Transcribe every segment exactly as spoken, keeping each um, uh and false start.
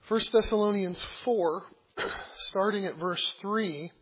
First Thessalonians four, starting at verse three,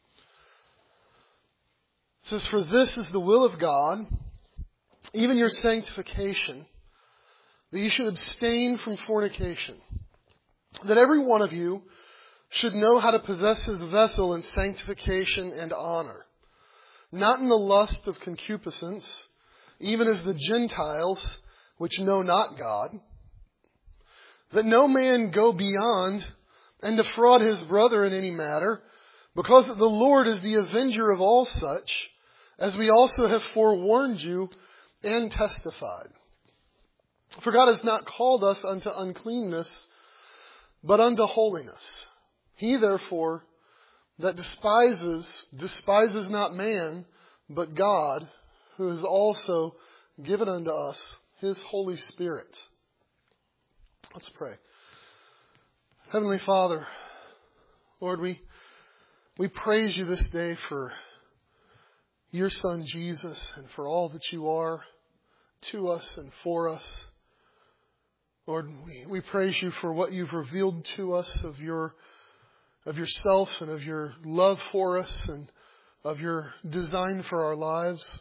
says, "For this is the will of God, even your sanctification, that you should abstain from fornication, that every one of you should know how to possess his vessel in sanctification and honor, not in the lust of concupiscence, even as the Gentiles which know not God, that no man go beyond and defraud his brother in any matter, because that the Lord is the avenger of all such, as we also have forewarned you and testified. For God has not called us unto uncleanness, but unto holiness. He therefore that despises, despises not man, but God, who has also given unto us His Holy Spirit." Let's pray. Heavenly Father, Lord, we, we praise you this day for your Son Jesus and for all that you are to us and for us. Lord, we, we praise you for what you've revealed to us of your of yourself and of your love for us and of your design for our lives.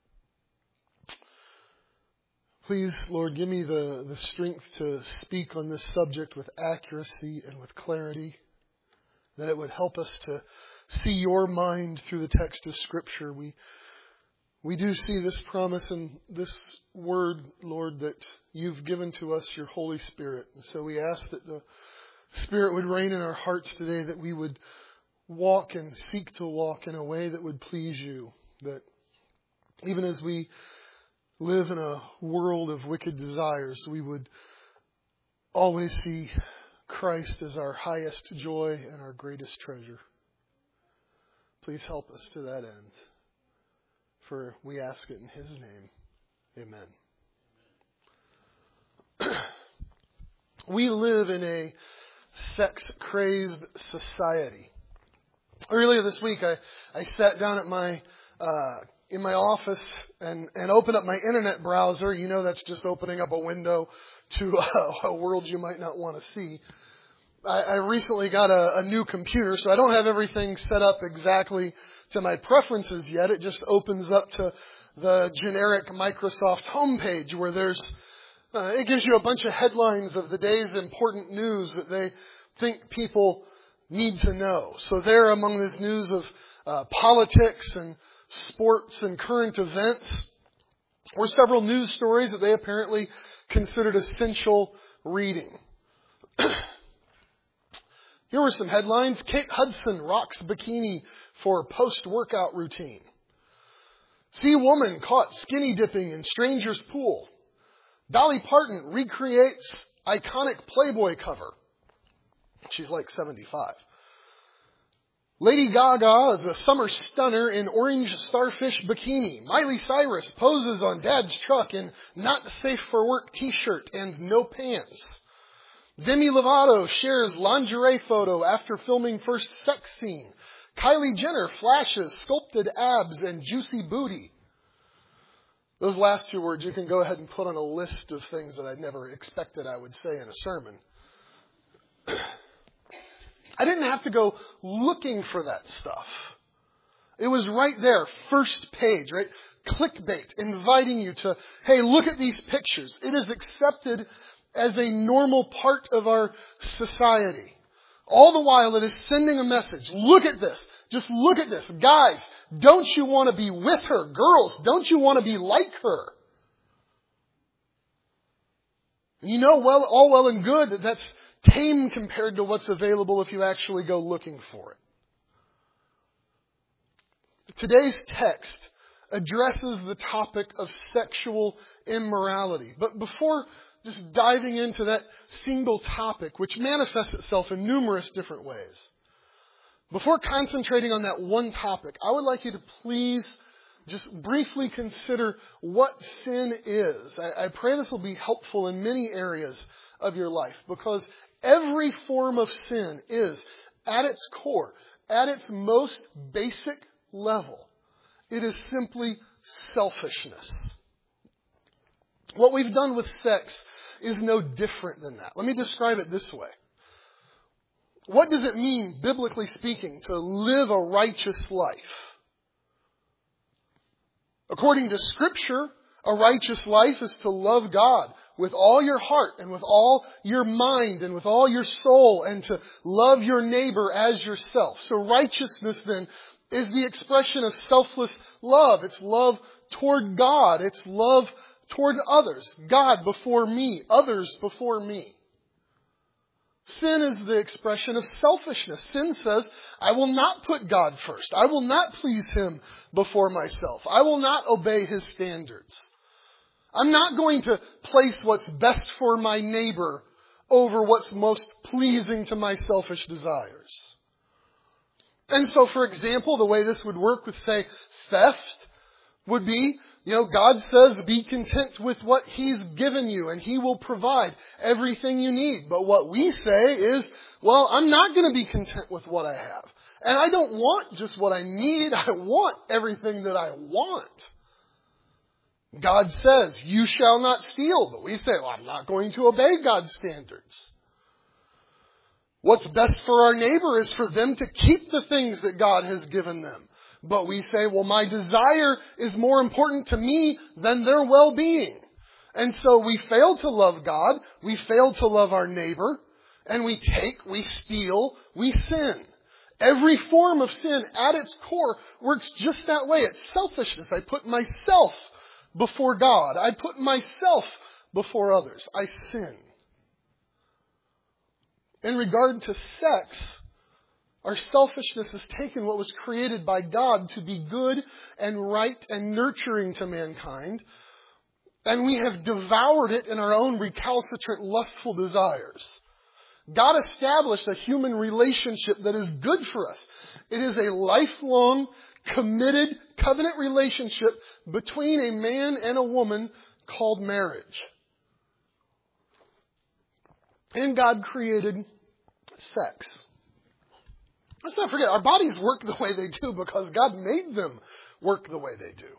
Please, Lord, give me the, the strength to speak on this subject with accuracy and with clarity, that it would help us to see your mind through the text of Scripture. We we do see this promise in this word, Lord, that you've given to us your Holy Spirit. And so we ask that the Spirit would reign in our hearts today, that we would walk and seek to walk in a way that would please you, that even as we live in a world of wicked desires, we would always see Christ as our highest joy and our greatest treasure. Please help us to that end. For we ask it in His name. Amen. We live in a sex-crazed society. Earlier this week, I, I sat down at my uh, in my office and, and opened up my internet browser. You know, that's just opening up a window to a, a world you might not want to see. I, I recently got a, a new computer, so I don't have everything set up exactly to my preferences yet. It just opens up to the generic Microsoft homepage where there's, uh, it gives you a bunch of headlines of the day's important news that they think people need to know. So there, among this news of uh, politics and sports and current events, were several news stories that they apparently considered essential reading. Here were some headlines. Kate Hudson rocks bikini for post-workout routine. See woman caught skinny dipping in stranger's pool. Dolly Parton recreates iconic Playboy cover. She's like seventy-five. Lady Gaga is a summer stunner in orange starfish bikini. Miley Cyrus poses on dad's truck in not safe for work t-shirt and no pants. Demi Lovato shares lingerie photo after filming first sex scene. Kylie Jenner flashes sculpted abs and juicy booty. Those last two words you can go ahead and put on a list of things that I'd never expected I would say in a sermon. I didn't have to go looking for that stuff. It was right there, first page, right? Clickbait, inviting you to, hey, look at these pictures. It is accepted as a normal part of our society. All the while it is sending a message. Look at this. Just look at this. Guys, don't you want to be with her? Girls, don't you want to be like her? You know well, all well and good that that's tame compared to what's available if you actually go looking for it. Today's text addresses the topic of sexual immorality. But before just diving into that single topic, which manifests itself in numerous different ways, before concentrating on that one topic, I would like you to please just briefly consider what sin is. I, I pray this will be helpful in many areas of your life, because every form of sin is, at its core, at its most basic level, it is simply selfishness. What we've done with sex is no different than that. Let me describe it this way. what does it mean, biblically speaking, to live a righteous life? According to Scripture, a righteous life is to love God with all your heart and with all your mind and with all your soul, and to love your neighbor as yourself. So righteousness then is the expression of selfless love. It's love toward God. It's love toward others. God before me. Others before me. Sin is the expression of selfishness. Sin says, I will not put God first. I will not please Him before myself. I will not obey His standards. I'm not going to place what's best for my neighbor over what's most pleasing to my selfish desires. And so, for example, the way this would work with, say, theft would be, you know, God says, be content with what He's given you and He will provide everything you need. But what we say is, well, I'm not going to be content with what I have. And I don't want just what I need. I want everything that I want. God says, you shall not steal. But we say, well, I'm not going to obey God's standards. What's best for our neighbor is for them to keep the things that God has given them. But we say, well, my desire is more important to me than their well-being. And so we fail to love God. We fail to love our neighbor. And we take, we steal, we sin. Every form of sin at its core works just that way. It's selfishness. I put myself before God. I put myself before others. I sin. In regard to sex, our selfishness has taken what was created by God to be good and right and nurturing to mankind, and we have devoured it in our own recalcitrant, lustful desires. God established a human relationship that is good for us. It is a lifelong, committed, covenant relationship between a man and a woman called marriage. And God created sex. Let's not forget, our bodies work the way they do because God made them work the way they do.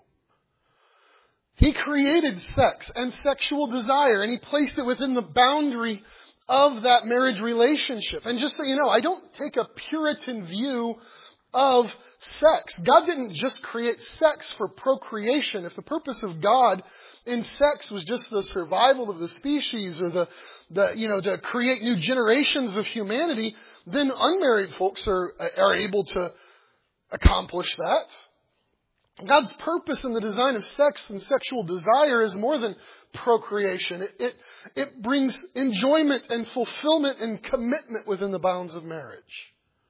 He created sex and sexual desire, and He placed it within the boundary of that marriage relationship. And just so you know, I don't take a Puritan view of sex. God didn't just create sex for procreation. If the purpose of God in sex was just the survival of the species or the, the you know, to create new generations of humanity, then unmarried folks are, are able to accomplish that. God's purpose in the design of sex and sexual desire is more than procreation. It, it, it brings enjoyment and fulfillment and commitment within the bounds of marriage.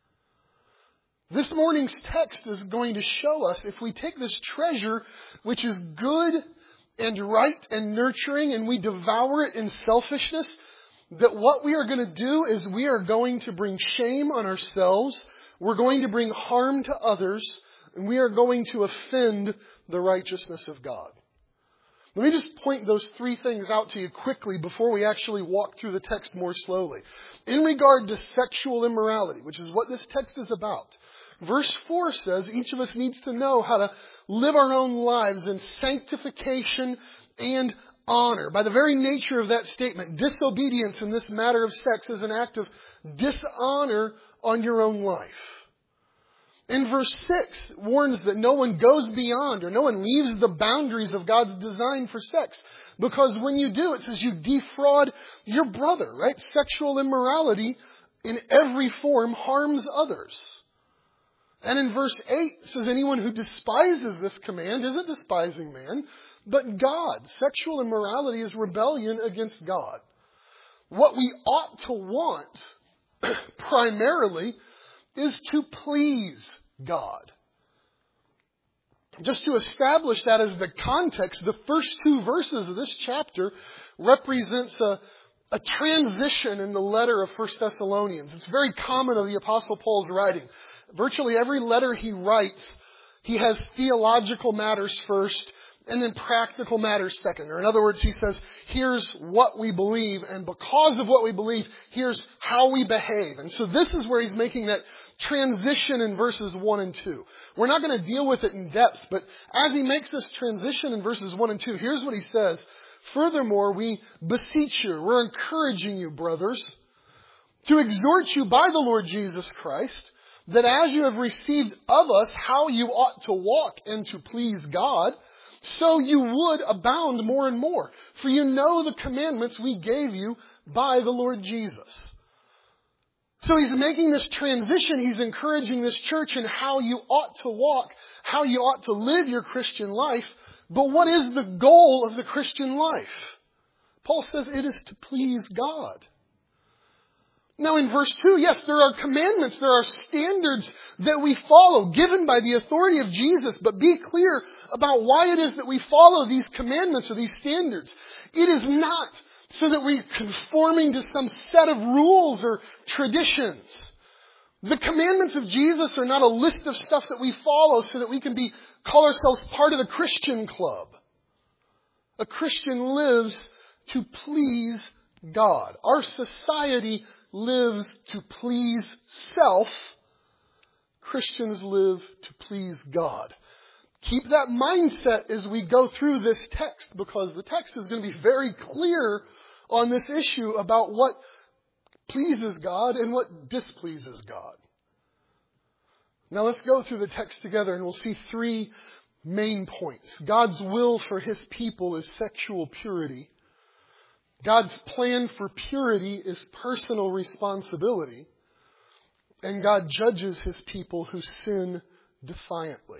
This morning's text is going to show us, if we take this treasure, which is good and right and nurturing, and we devour it in selfishness, that what we are going to do is we are going to bring shame on ourselves, we're going to bring harm to others, and we are going to offend the righteousness of God. Let me just point those three things out to you quickly before we actually walk through the text more slowly. In regard to sexual immorality, which is what this text is about, verse four says each of us needs to know how to live our own lives in sanctification and honor. By the very nature of that statement, disobedience in this matter of sex is an act of dishonor on your own life. In verse six, it warns that no one goes beyond or no one leaves the boundaries of God's design for sex. Because when you do, it says you defraud your brother, right? Sexual immorality in every form harms others. And in verse eight, it says anyone who despises this command isn't despising man, but God. Sexual immorality is rebellion against God. What we ought to want, primarily, is to please God. Just to establish that as the context, the first two verses of this chapter represents a, a transition in the letter of First Thessalonians. It's very common of the Apostle Paul's writing. Virtually every letter he writes, he has theological matters first and then practical matters second. Or in other words, he says, here's what we believe, and because of what we believe, here's how we behave. And so this is where he's making that transition in verses one and two. We're not going to deal with it in depth, but as he makes this transition in verses one and two, here's what he says. Furthermore, we beseech you, we're encouraging you, brothers, to exhort you by the Lord Jesus Christ, that as you have received of us how you ought to walk and to please God, so you would abound more and more. For you know the commandments we gave you by the Lord Jesus. So he's making this transition. He's encouraging this church in how you ought to walk, how you ought to live your Christian life. But what is the goal of the Christian life? Paul says it is to please God. Now in verse two, yes, there are commandments, there are standards that we follow, given by the authority of Jesus, but be clear about why it is that we follow these commandments or these standards. It is not so that we're conforming to some set of rules or traditions. The commandments of Jesus are not a list of stuff that we follow so that we can be call ourselves part of the Christian club. A Christian lives to please God. Our society lives to please self. Christians live to please God. Keep that mindset as we go through this text, because the text is going to be very clear on this issue about what pleases God and what displeases God. Now let's go through the text together and we'll see three main points. God's will for His people is sexual purity. God's plan for purity is personal responsibility. And God judges His people who sin defiantly.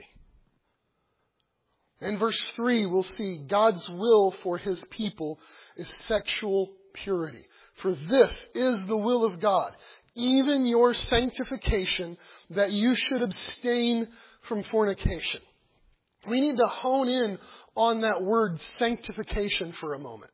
In verse three, we'll see God's will for His people is sexual purity. For this is the will of God, even your sanctification, that you should abstain from fornication. We need to hone in on that word sanctification for a moment.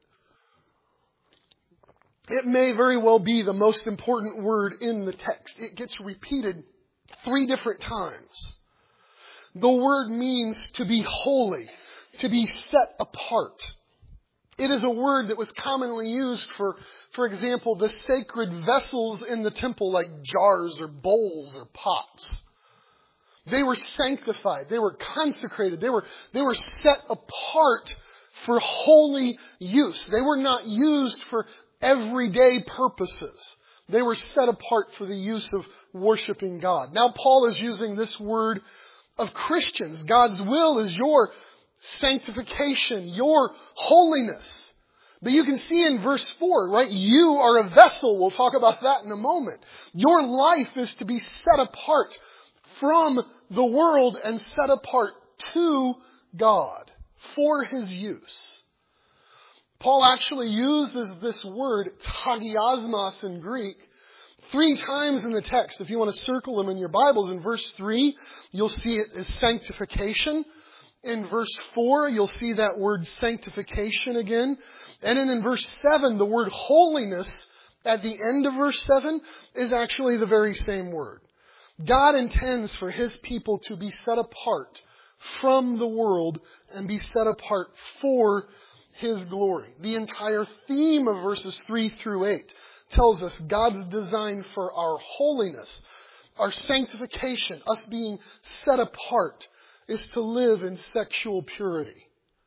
It may very well be the most important word in the text. It gets repeated three different times. The word means to be holy, to be set apart. It is a word that was commonly used for, for example, the sacred vessels in the temple like jars or bowls or pots. They were sanctified. They were consecrated. They were, they were set apart for holy use. They were not used for everyday purposes. They were set apart for the use of worshiping God. Now Paul is using this word of Christians. God's will is your sanctification, your holiness. But you can see in verse four, right? You are a vessel. We'll talk about that in a moment. Your life is to be set apart from the world and set apart to God for His use. Paul actually uses this word, tagiasmos in Greek, three times in the text. If you want to circle them in your Bibles, in verse three, you'll see it as sanctification. In verse four, you'll see that word sanctification again. And then in verse seven, the word holiness at the end of verse seven is actually the very same word. God intends for His people to be set apart from the world and be set apart for His glory. The entire theme of verses three through eight tells us God's design for our holiness, our sanctification, us being set apart, is to live in sexual purity.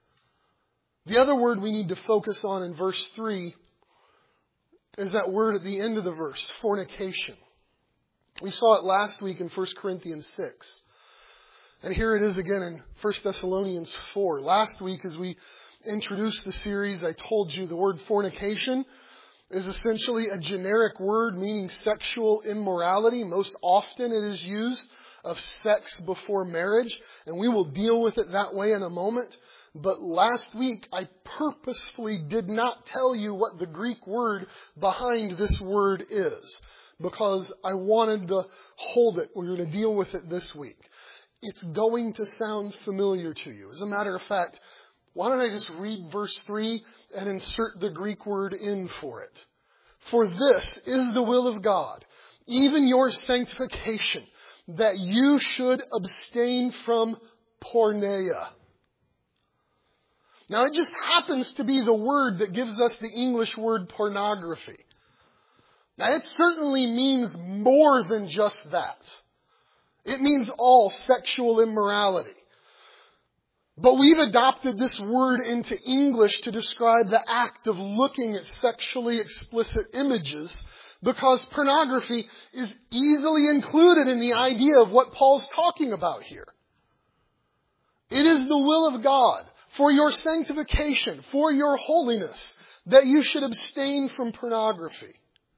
The other word we need to focus on in verse three is that word at the end of the verse, fornication. We saw it last week in First Corinthians six. And here it is again in First Thessalonians four. Last week as we introduced the series, I told you the word fornication is essentially a generic word meaning sexual immorality. Most often it is used of sex before marriage, and we will deal with it that way in a moment. But last week I purposefully did not tell you what the Greek word behind this word is, because I wanted to hold it. We're going to deal with it this week. It's going to sound familiar to you. As a matter of fact, why don't I just read verse three and insert the Greek word in for it? For this is the will of God, even your sanctification, that you should abstain from porneia. Now it just happens to be the word that gives us the English word pornography. Now it certainly means more than just that. It means all sexual immorality. But we've adopted this word into English to describe the act of looking at sexually explicit images because pornography is easily included in the idea of what Paul's talking about here. It is the will of God for your sanctification, for your holiness, that you should abstain from pornography.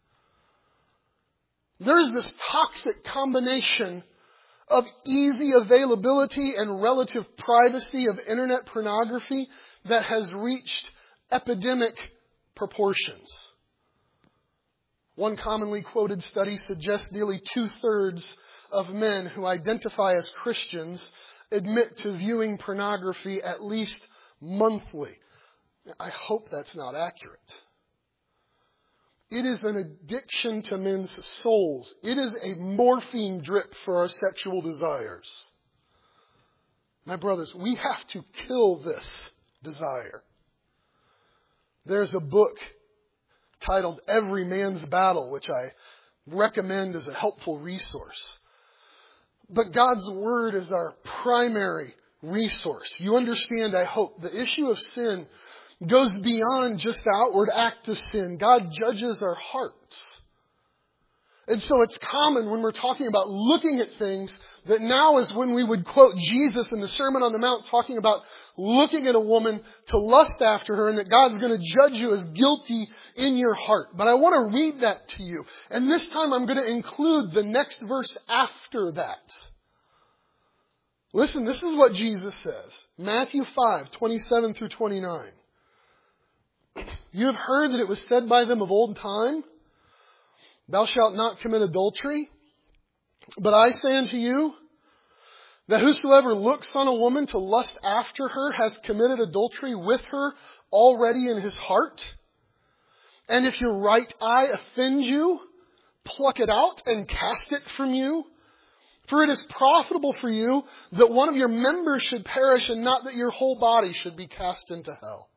There's this toxic combination of easy availability and relative privacy of internet pornography that has reached epidemic proportions. One commonly quoted study suggests nearly two-thirds of men who identify as Christians admit to viewing pornography at least monthly. I hope that's not accurate. It is an addiction to men's souls. It is a morphine drip for our sexual desires. My brothers, we have to kill this desire. There's a book titled Every Man's Battle, which I recommend as a helpful resource. But God's Word is our primary resource. You understand, I hope, the issue of sin goes beyond just the outward act of sin. God judges our hearts. And so it's common when we're talking about looking at things that now is when we would quote Jesus in the Sermon on the Mount talking about looking at a woman to lust after her and that God's going to judge you as guilty in your heart. But I want to read that to you. And this time I'm going to include the next verse after that. Listen, this is what Jesus says. Matthew five, twenty-seven through twenty-nine. You have heard that it was said by them of old time, Thou shalt not commit adultery. But I say unto you, that whosoever looks on a woman to lust after her has committed adultery with her already in his heart. And if your right eye offend you, pluck it out and cast it from you. For it is profitable for you that one of your members should perish and not that your whole body should be cast into hell.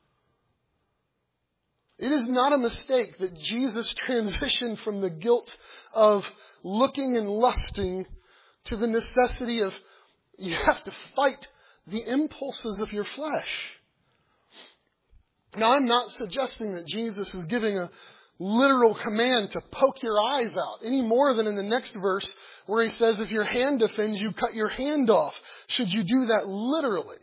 It is not a mistake that Jesus transitioned from the guilt of looking and lusting to the necessity of you have to fight the impulses of your flesh. Now, I'm not suggesting that Jesus is giving a literal command to poke your eyes out any more than in the next verse where he says, if your hand offends you, cut your hand off. Should you do that literally?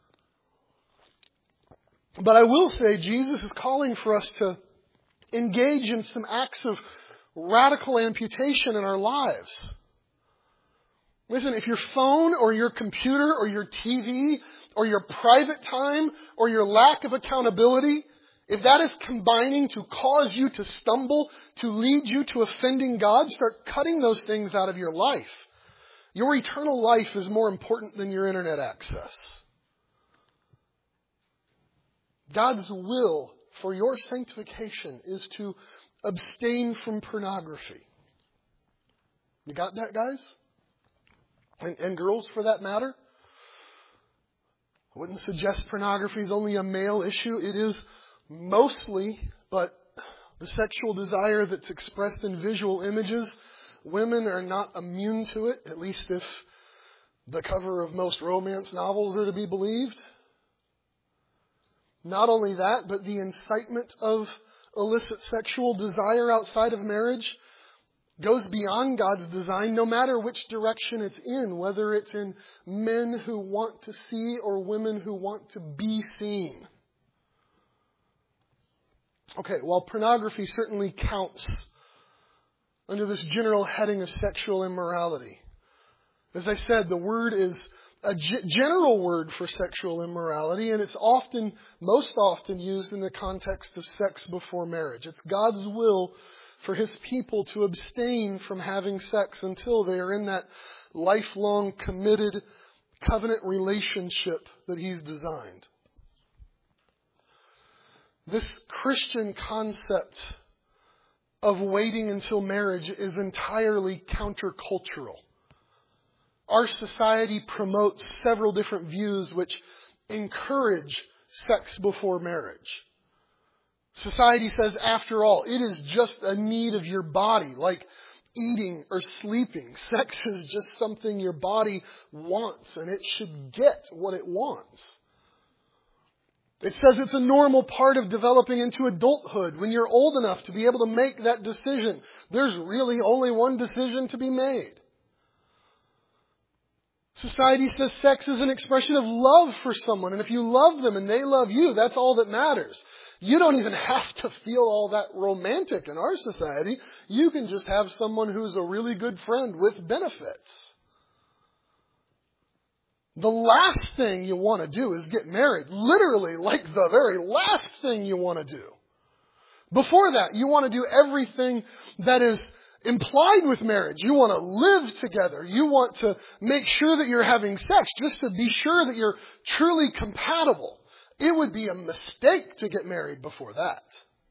But I will say Jesus is calling for us to engage in some acts of radical amputation in our lives. Listen, if your phone or your computer or your T V or your private time or your lack of accountability, if that is combining to cause you to stumble, to lead you to offending God, start cutting those things out of your life. Your eternal life is more important than your internet access. God's will for your sanctification is to abstain from pornography. You got that, guys? And, and girls, for that matter? I wouldn't suggest pornography is only a male issue. It is mostly, but the sexual desire that's expressed in visual images, women are not immune to it, at least if the cover of most romance novels are to be believed. Not only that, but the incitement of illicit sexual desire outside of marriage goes beyond God's design, no matter which direction it's in, whether it's in men who want to see or women who want to be seen. Okay, while pornography certainly counts under this general heading of sexual immorality, as I said, the word is a general word for sexual immorality, and it's often, most often used in the context of sex before marriage. It's God's will for His people to abstain from having sex until they are in that lifelong, committed, covenant relationship that He's designed. This Christian concept of waiting until marriage is entirely countercultural. Our society promotes several different views which encourage sex before marriage. Society says, after all, it is just a need of your body, like eating or sleeping. Sex is just something your body wants, and it should get what it wants. It says it's a normal part of developing into adulthood when you're old enough to be able to make that decision. There's really only one decision to be made. Society says sex is an expression of love for someone, and if you love them and they love you, that's all that matters. You don't even have to feel all that romantic in our society. You can just have someone who's a really good friend with benefits. The last thing you want to do is get married. Literally, like the very last thing you want to do. Before that, you want to do everything that is implied with marriage. You want to live together. You want to make sure that you're having sex just to be sure that you're truly compatible. It would be a mistake to get married before that.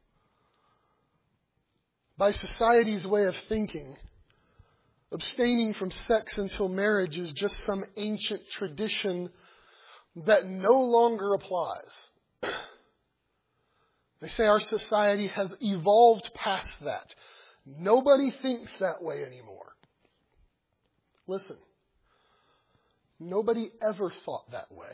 By society's way of thinking, abstaining from sex until marriage is just some ancient tradition that no longer applies. They say our society has evolved past that. Nobody thinks that way anymore. Listen, nobody ever thought that way.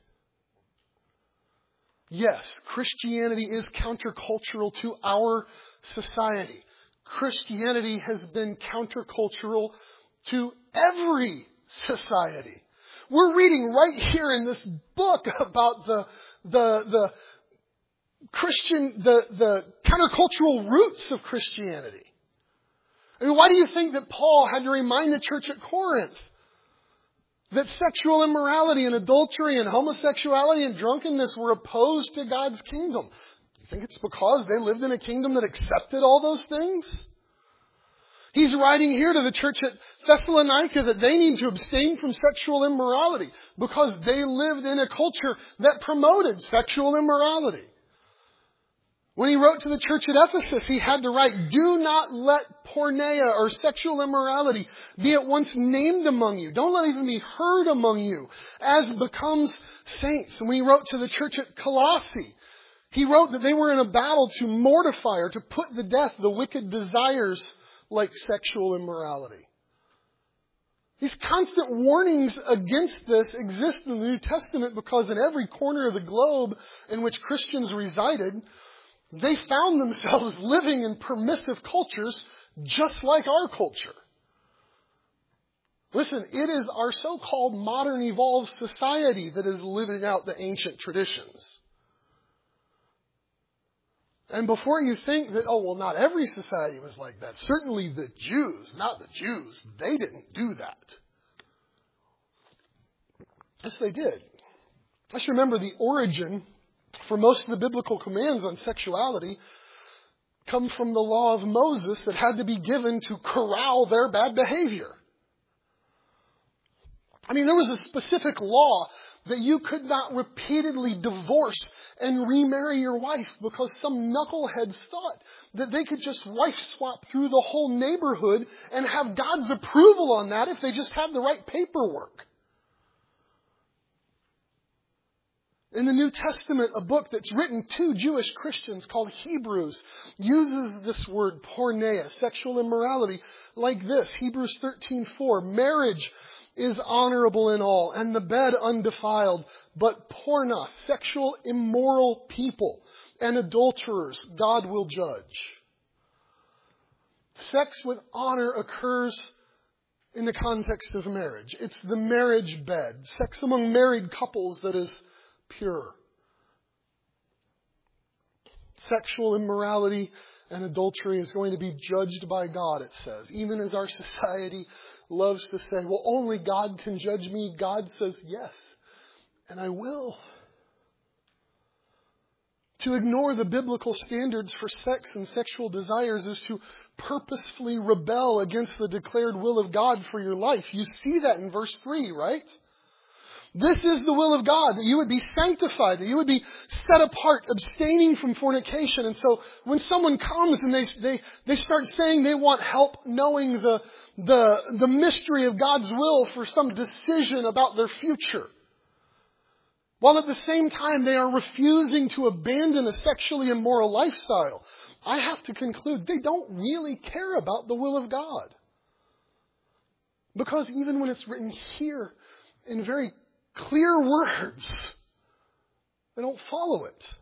Yes, Christianity is countercultural to our society. Christianity has been countercultural to every society. We're reading right here in this book about the the the Christian the the countercultural roots of Christianity. I mean, why do you think that Paul had to remind the church at Corinth that sexual immorality and adultery and homosexuality and drunkenness were opposed to God's kingdom? You think it's because they lived in a kingdom that accepted all those things? He's writing here to the church at Thessalonica that they need to abstain from sexual immorality because they lived in a culture that promoted sexual immorality. When he wrote to the church at Ephesus, he had to write, do not let porneia or sexual immorality be at once named among you. Don't let it even be heard among you as becomes saints. And when he wrote to the church at Colossae, he wrote that they were in a battle to mortify or to put to death the wicked desires like sexual immorality. These constant warnings against this exist in the New Testament because in every corner of the globe in which Christians resided, they found themselves living in permissive cultures just like our culture. Listen, it is our so-called modern evolved society that is living out the ancient traditions. And before you think that, oh, well, not every society was like that. Certainly the Jews, not the Jews, they didn't do that. Yes, they did. Let's remember the origin for most of the biblical commands on sexuality come from the law of Moses that had to be given to corral their bad behavior. I mean, there was a specific law that you could not repeatedly divorce and remarry your wife because some knuckleheads thought that they could just wife swap through the whole neighborhood and have God's approval on that if they just had the right paperwork. In the New Testament, a book that's written to Jewish Christians called Hebrews uses this word porneia, sexual immorality, like this. Hebrews thirteen four, marriage is honorable in all, and the bed undefiled, but pornos, sexual immoral people, and adulterers, God will judge. Sex with honor occurs in the context of marriage. It's the marriage bed. Sex among married couples that is pure. Sexual immorality and adultery is going to be judged by God, it says. Even as our society loves to say, well, only God can judge me. God says, yes, and I will. To ignore the biblical standards for sex and sexual desires is to purposefully rebel against the declared will of God for your life. You see that in verse three, right? This is the will of God, that you would be sanctified, that you would be set apart, abstaining from fornication. And so when someone comes and they they they start saying they want help knowing the the the mystery of God's will for some decision about their future, while at the same time they are refusing to abandon a sexually immoral lifestyle, I have to conclude they don't really care about the will of God. Because even when it's written here in very clear words They don't follow it.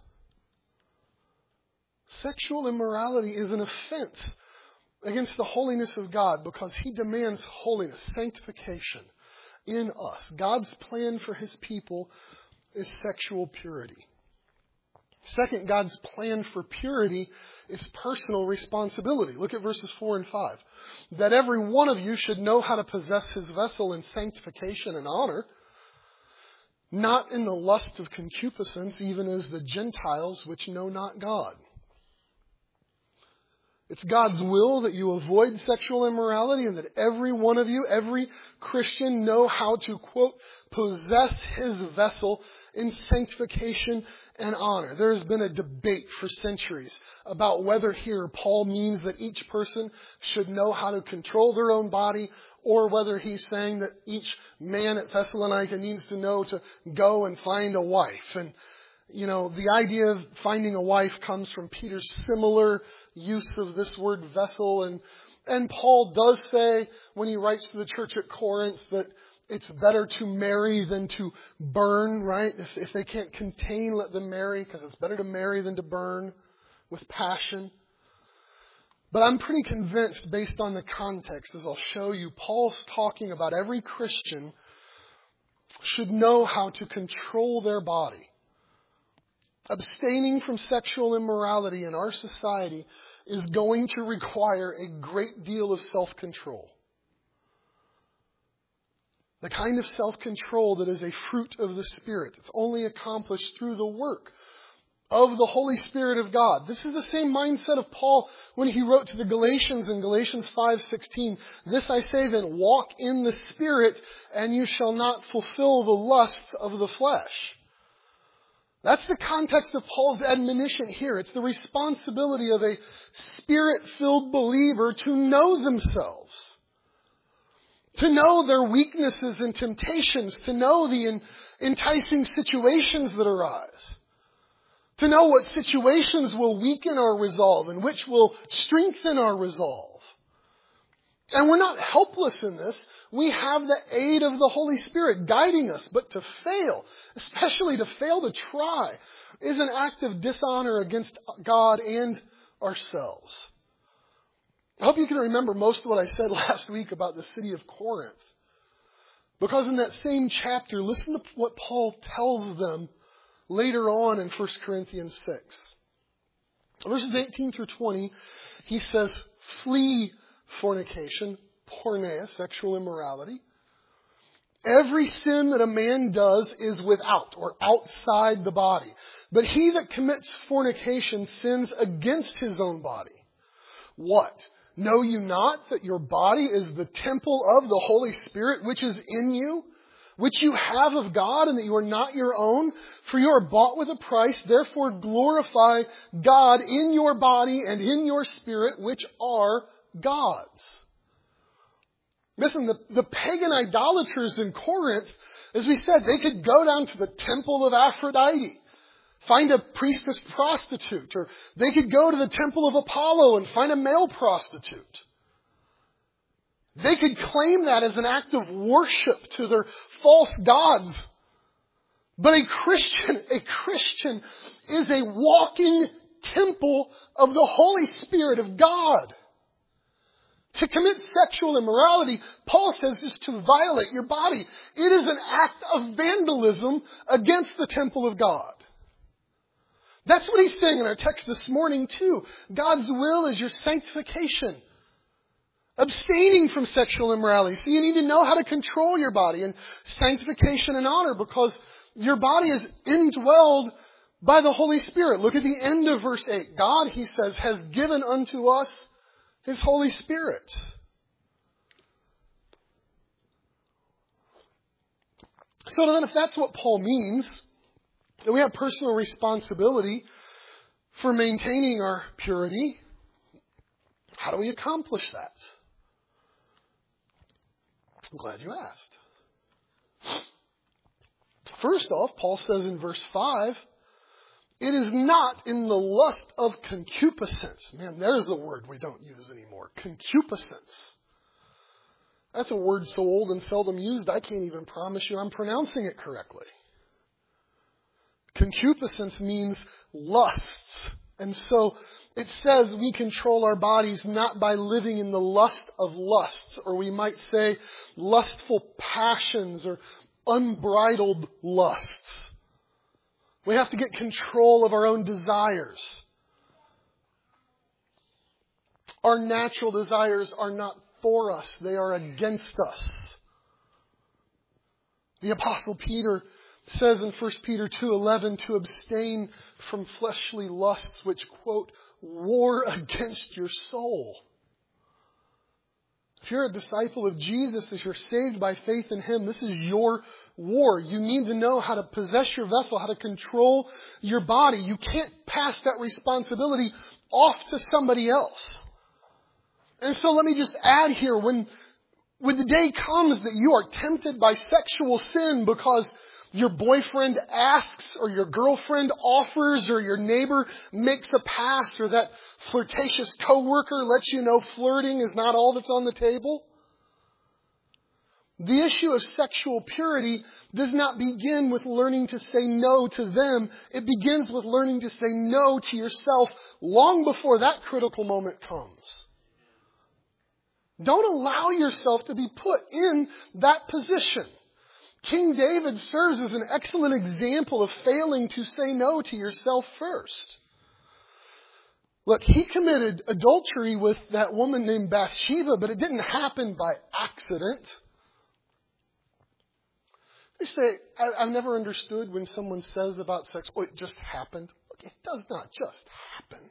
Sexual immorality is an offense against the holiness of God because He demands holiness, sanctification in us. God's plan for His people is sexual purity. Second, God's plan for purity is personal responsibility. Look at verses four and five. That every one of you should know how to possess his vessel in sanctification and honor, not in the lust of concupiscence, even as the Gentiles which know not God. It's God's will that you avoid sexual immorality and that every one of you, every Christian, know how to, quote, possess his vessel in sanctification and honor. There has been a debate for centuries about whether here Paul means that each person should know how to control their own body or whether he's saying that each man at Thessalonica needs to know to go and find a wife. And You know, the idea of finding a wife comes from Peter's similar use of this word vessel. And, and Paul does say when he writes to the church at Corinth that it's better to marry than to burn, right? If, if they can't contain, let them marry, because it's better to marry than to burn with passion. But I'm pretty convinced, based on the context, as I'll show you, Paul's talking about every Christian should know how to control their body. Abstaining from sexual immorality in our society is going to require a great deal of self-control. The kind of self-control that is a fruit of the Spirit. It's only accomplished through the work of the Holy Spirit of God. This is the same mindset of Paul when he wrote to the Galatians in Galatians five sixteen. This I say then, walk in the Spirit, and you shall not fulfill the lust of the flesh. That's the context of Paul's admonition here. It's the responsibility of a Spirit-filled believer to know themselves. To know their weaknesses and temptations. To know the enticing situations that arise. To know what situations will weaken our resolve and which will strengthen our resolve. And we're not helpless in this. We have the aid of the Holy Spirit guiding us. But to fail, especially to fail to try, is an act of dishonor against God and ourselves. I hope you can remember most of what I said last week about the city of Corinth. Because in that same chapter, listen to what Paul tells them later on in First Corinthians six. Verses eighteen through twenty, he says, flee fornication, porneia, sexual immorality. Every sin that a man does is without or outside the body. But he that commits fornication sins against his own body. What? Know you not that your body is the temple of the Holy Spirit which is in you, which you have of God, and that you are not your own? For you are bought with a price. Therefore glorify God in your body and in your spirit, which are God's. Listen, the, the pagan idolaters in Corinth, as we said, they could go down to the temple of Aphrodite, find a priestess prostitute, or they could go to the temple of Apollo and find a male prostitute. They could claim that as an act of worship to their false gods. But a Christian, a Christian is a walking temple of the Holy Spirit of God. To commit sexual immorality, Paul says, is to violate your body. It is an act of vandalism against the temple of God. That's what he's saying in our text this morning too. God's will is your sanctification. Abstaining from sexual immorality. So you need to know how to control your body in sanctification and honor, because your body is indwelled by the Holy Spirit. Look at the end of verse eight. God, he says, has given unto us His Holy Spirit. So then if that's what Paul means, that we have personal responsibility for maintaining our purity, how do we accomplish that? I'm glad you asked. First off, Paul says in verse five, it is not in the lust of concupiscence. Man, there's a word we don't use anymore. Concupiscence. That's a word so old and seldom used, I can't even promise you I'm pronouncing it correctly. Concupiscence means lusts. And so it says we control our bodies not by living in the lust of lusts, or we might say lustful passions or unbridled lusts. We have to get control of our own desires. Our natural desires are not for us. They are against us. The Apostle Peter says in First Peter two eleven to abstain from fleshly lusts which, quote, war against your soul. If you're a disciple of Jesus, if you're saved by faith in Him, this is your war. You need to know how to possess your vessel, how to control your body. You can't pass that responsibility off to somebody else. And so let me just add here, when, when the day comes that you are tempted by sexual sin because your boyfriend asks, or your girlfriend offers, or your neighbor makes a pass, or that flirtatious coworker lets you know flirting is not all that's on the table. The issue of sexual purity does not begin with learning to say no to them. It begins with learning to say no to yourself long before that critical moment comes. Don't allow yourself to be put in that position. King David serves as an excellent example of failing to say no to yourself first. Look, he committed adultery with that woman named Bathsheba, but it didn't happen by accident. They say, I've never understood when someone says about sex, oh, it just happened. Look, it does not just happen.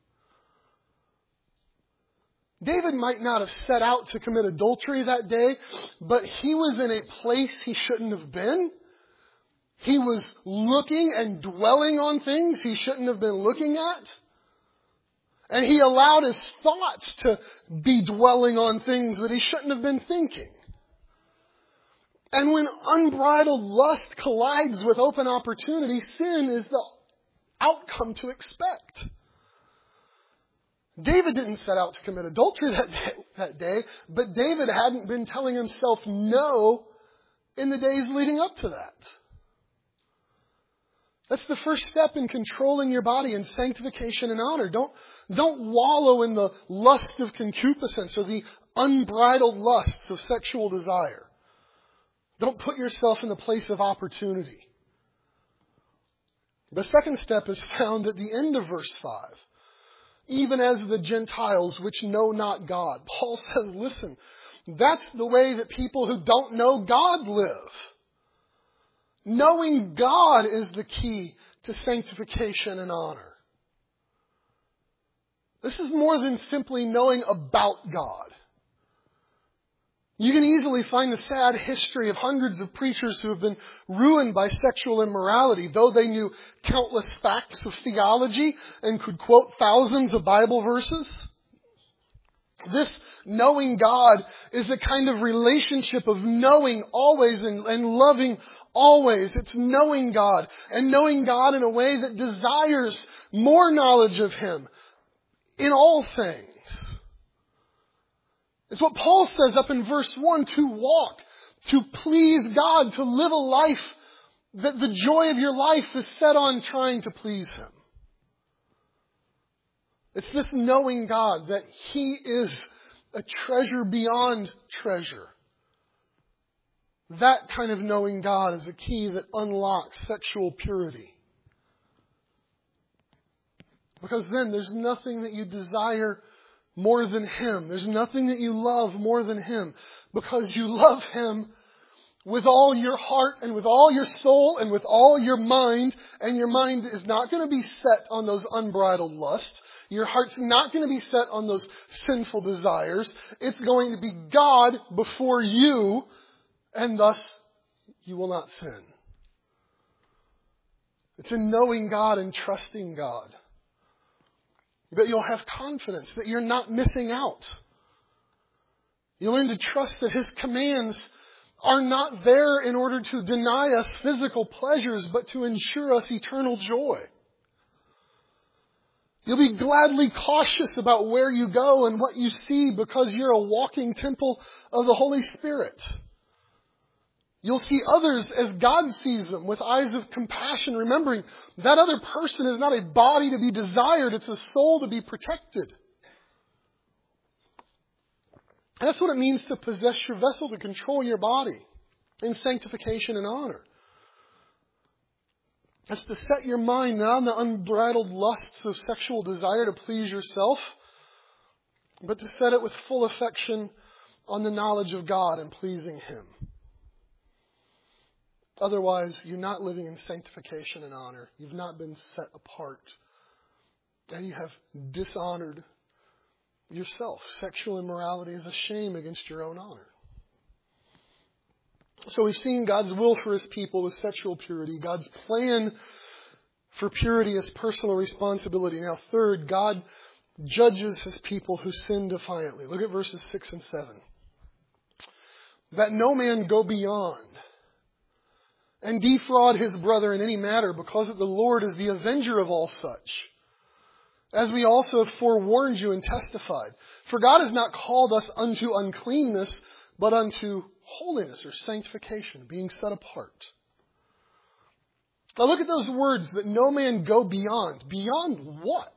David might not have set out to commit adultery that day, but he was in a place he shouldn't have been. He was looking and dwelling on things he shouldn't have been looking at. And he allowed his thoughts to be dwelling on things that he shouldn't have been thinking. And when unbridled lust collides with open opportunity, sin is the outcome to expect. David didn't set out to commit adultery that day, that day, but David hadn't been telling himself no in the days leading up to that. That's the first step in controlling your body in sanctification and honor. Don't, don't wallow in the lust of concupiscence or the unbridled lusts of sexual desire. Don't put yourself in the place of opportunity. The second step is found at the end of verse five. Even as the Gentiles which know not God. Paul says, listen, that's the way that people who don't know God live. Knowing God is the key to sanctification and honor. This is more than simply knowing about God. You can easily find the sad history of hundreds of preachers who have been ruined by sexual immorality, though they knew countless facts of theology and could quote thousands of Bible verses. This knowing God is a kind of relationship of knowing always and, and loving always. It's knowing God, and knowing God in a way that desires more knowledge of Him in all things. It's what Paul says up in verse one, to walk, to please God, to live a life that the joy of your life is set on trying to please Him. It's this knowing God that He is a treasure beyond treasure. That kind of knowing God is a key that unlocks sexual purity. Because then there's nothing that you desire more than Him. There's nothing that you love more than Him. Because you love Him with all your heart and with all your soul and with all your mind. And your mind is not going to be set on those unbridled lusts. Your heart's not going to be set on those sinful desires. It's going to be God before you, and thus you will not sin. It's in knowing God and trusting God that you'll have confidence that you're not missing out. You'll learn to trust that His commands are not there in order to deny us physical pleasures, but to ensure us eternal joy. You'll be gladly cautious about where you go and what you see because you're a walking temple of the Holy Spirit. You'll see others as God sees them, with eyes of compassion, remembering that other person is not a body to be desired, it's a soul to be protected. That's what it means to possess your vessel, to control your body in sanctification and honor. That's to set your mind not on the unbridled lusts of sexual desire to please yourself, but to set it with full affection on the knowledge of God and pleasing Him. Otherwise, you're not living in sanctification and honor. You've not been set apart. And you have dishonored yourself. Sexual immorality is a shame against your own honor. So we've seen God's will for His people with sexual purity. God's plan for purity as personal responsibility. Now third, God judges His people who sin defiantly. Look at verses six and seven. That no man go beyond and defraud his brother in any matter, because that the Lord is the avenger of all such. As we also have forewarned you and testified. For God has not called us unto uncleanness, but unto holiness or sanctification, being set apart. Now look at those words, that no man go beyond. Beyond what?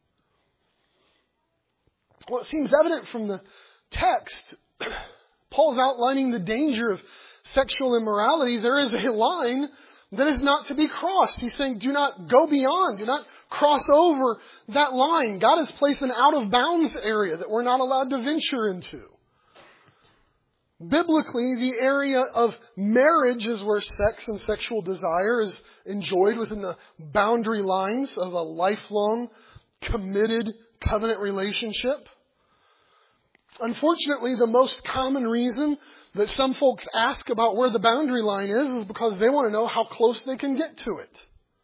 Well, it seems evident from the text. Paul's outlining the danger of sexual immorality. There is a line that is not to be crossed. He's saying, do not go beyond. Do not cross over that line. God has placed an out-of-bounds area that we're not allowed to venture into. Biblically, the area of marriage is where sex and sexual desire is enjoyed within the boundary lines of a lifelong, committed covenant relationship. Unfortunately, the most common reason that some folks ask about where the boundary line is is because they want to know how close they can get to it.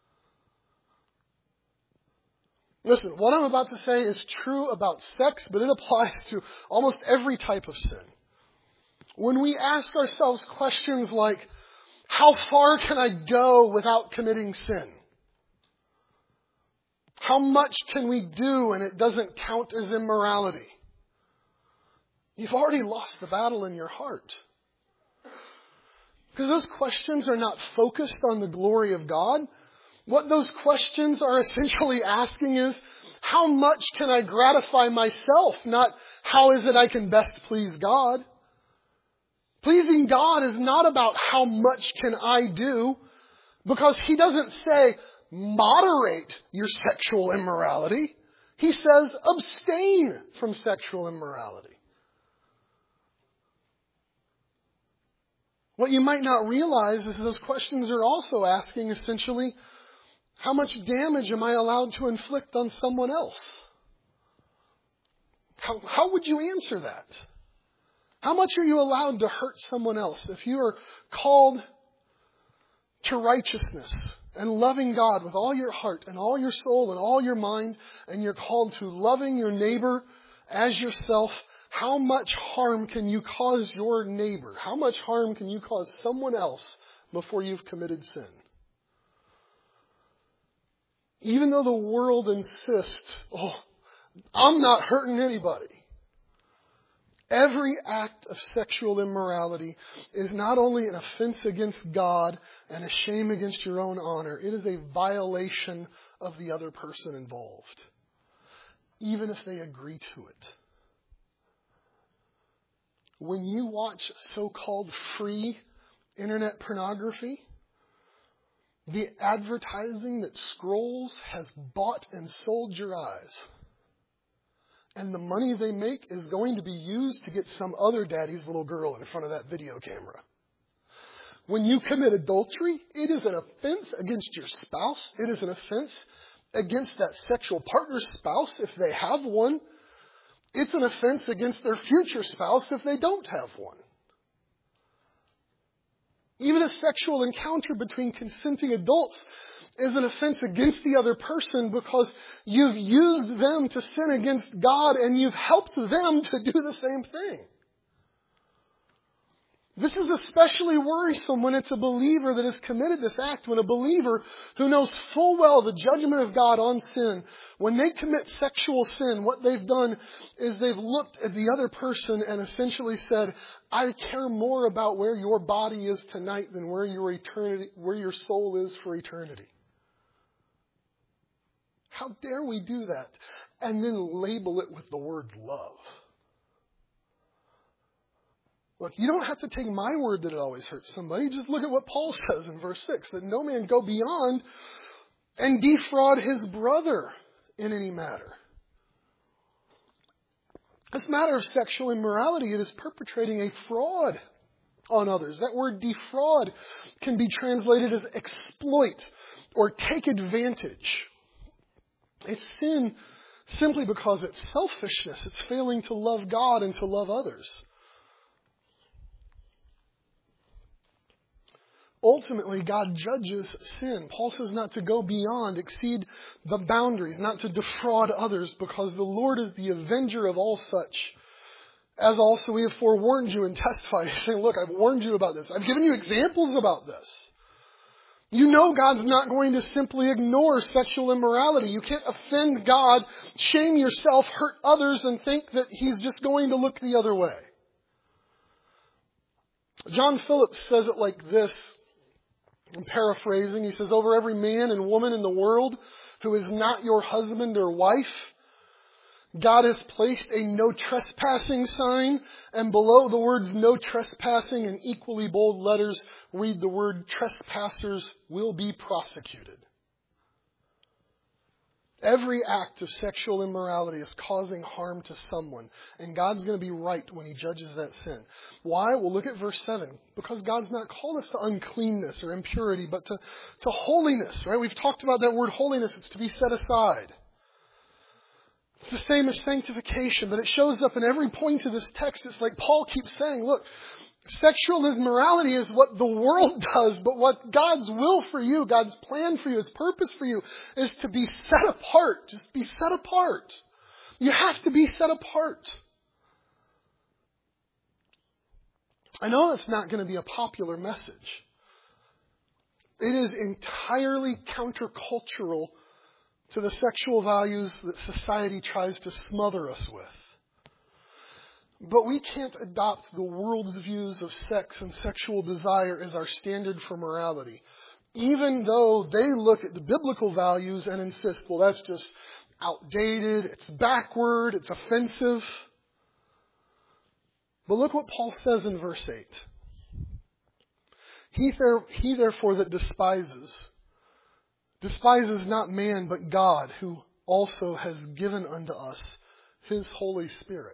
Listen, what I'm about to say is true about sex, but it applies to almost every type of sin. When we ask ourselves questions like, how far can I go without committing sin? How much can we do and it doesn't count as immorality? You've already lost the battle in your heart. Because those questions are not focused on the glory of God. What those questions are essentially asking is, how much can I gratify myself? Not, how is it I can best please God? Pleasing God is not about how much can I do, because He doesn't say, moderate your sexual immorality. He says, abstain from sexual immorality. What you might not realize is those questions are also asking essentially, how much damage am I allowed to inflict on someone else? How, how would you answer that? How much are you allowed to hurt someone else? If you are called to righteousness and loving God with all your heart and all your soul and all your mind, and you're called to loving your neighbor as yourself, how much harm can you cause your neighbor? How much harm can you cause someone else before you've committed sin? Even though the world insists, oh, I'm not hurting anybody. Every act of sexual immorality is not only an offense against God and a shame against your own honor, it is a violation of the other person involved, even if they agree to it. When you watch so-called free internet pornography, the advertising that scrolls has bought and sold your eyes. And the money they make is going to be used to get some other daddy's little girl in front of that video camera. When you commit adultery, it is an offense against your spouse. It is an offense against that sexual partner's spouse if they have one. It's an offense against their future spouse if they don't have one. Even a sexual encounter between consenting adults is an offense against the other person because you've used them to sin against God and you've helped them to do the same thing. This is especially worrisome when it's a believer that has committed this act, when a believer who knows full well the judgment of God on sin, when they commit sexual sin, what they've done is they've looked at the other person and essentially said, I care more about where your body is tonight than where your eternity, where your soul is for eternity. How dare we do that? And then label it with the word love. Look, you don't have to take my word that it always hurts somebody. Just look at what Paul says in verse six, that no man go beyond and defraud his brother in any matter. This matter of sexual immorality, it is perpetrating a fraud on others. That word defraud can be translated as exploit or take advantage. It's sin simply because it's selfishness. It's failing to love God and to love others. Ultimately, God judges sin. Paul says not to go beyond, exceed the boundaries, not to defraud others, because the Lord is the avenger of all such. As also we have forewarned you and testified, saying, look, I've warned you about this. I've given you examples about this. You know God's not going to simply ignore sexual immorality. You can't offend God, shame yourself, hurt others, and think that He's just going to look the other way. John Phillips says it like this. I'm paraphrasing. He says, over every man and woman in the world who is not your husband or wife, God has placed a no trespassing sign, and below the words no trespassing in equally bold letters read the word trespassers will be prosecuted. Every act of sexual immorality is causing harm to someone. And God's going to be right when He judges that sin. Why? Well, look at verse seven. Because God's not called us to uncleanness or impurity, but to, to holiness, right? We've talked about that word holiness. It's to be set aside. It's the same as sanctification, but it shows up in every point of this text. It's like Paul keeps saying, look, sexual immorality is what the world does, but what God's will for you, God's plan for you, His purpose for you is to be set apart. Just be set apart. You have to be set apart. I know it's not going to be a popular message. It is entirely countercultural to the sexual values that society tries to smother us with. But we can't adopt the world's views of sex and sexual desire as our standard for morality. Even though they look at the biblical values and insist, well, that's just outdated, it's backward, it's offensive. But look what Paul says in verse eight. He, there, he therefore that despises, despises not man but God, who also has given unto us His Holy Spirit.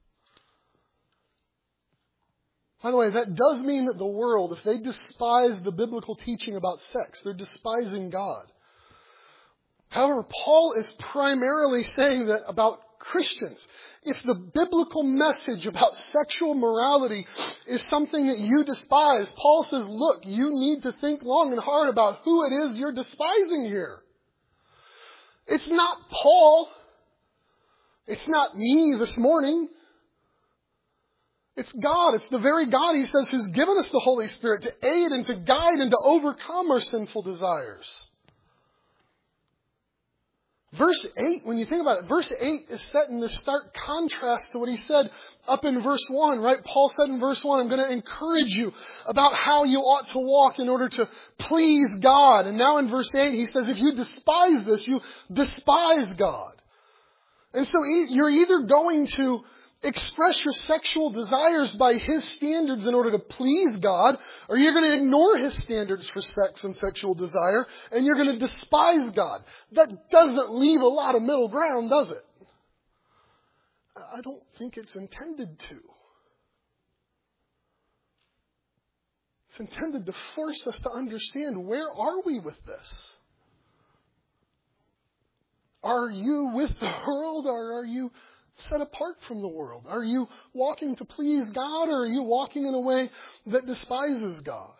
By the way, that does mean that the world, if they despise the biblical teaching about sex, they're despising God. However, Paul is primarily saying that about Christians. If the biblical message about sexual morality is something that you despise, Paul says, look, you need to think long and hard about who it is you're despising here. It's not Paul. It's not me this morning. It's God. It's the very God, he says, who's given us the Holy Spirit to aid and to guide and to overcome our sinful desires. Verse eight, when you think about it, verse eight is set in this stark contrast to what he said up in verse one, right? Paul said in verse one, I'm going to encourage you about how you ought to walk in order to please God. And now in verse eight, he says, if you despise this, you despise God. And so you're either going to express your sexual desires by His standards in order to please God, or you're going to ignore His standards for sex and sexual desire, and you're going to despise God. That doesn't leave a lot of middle ground, does it? I don't think it's intended to. It's intended to force us to understand, where are we with this? Are you with the world, or are you set apart from the world? Are you walking to please God, or are you walking in a way that despises God?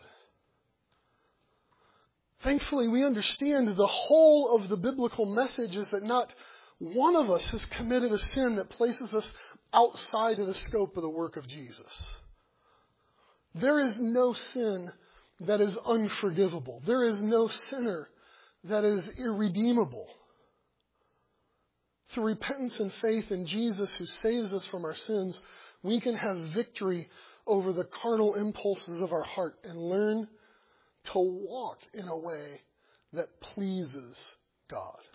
Thankfully, we understand the whole of the biblical message is that not one of us has committed a sin that places us outside of the scope of the work of Jesus. There is no sin that is unforgivable. There is no sinner that is irredeemable. Through repentance and faith in Jesus who saves us from our sins, we can have victory over the carnal impulses of our heart and learn to walk in a way that pleases God.